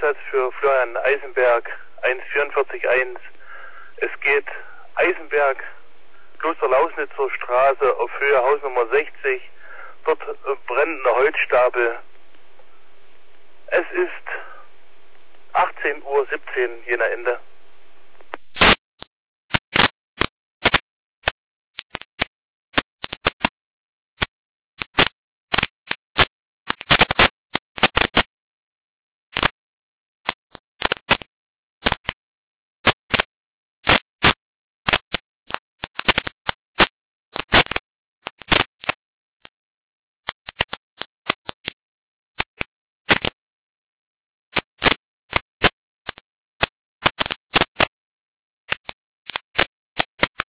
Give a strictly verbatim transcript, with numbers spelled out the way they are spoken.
Einsatz für Florian Eisenberg, eins vierundvierzig eins. Es geht Eisenberg, Klosterlausnitzer Straße auf Höhe Hausnummer sechzig. Dort äh, brennende Holzstapel. Es ist achtzehn Uhr siebzehn, jener Ende.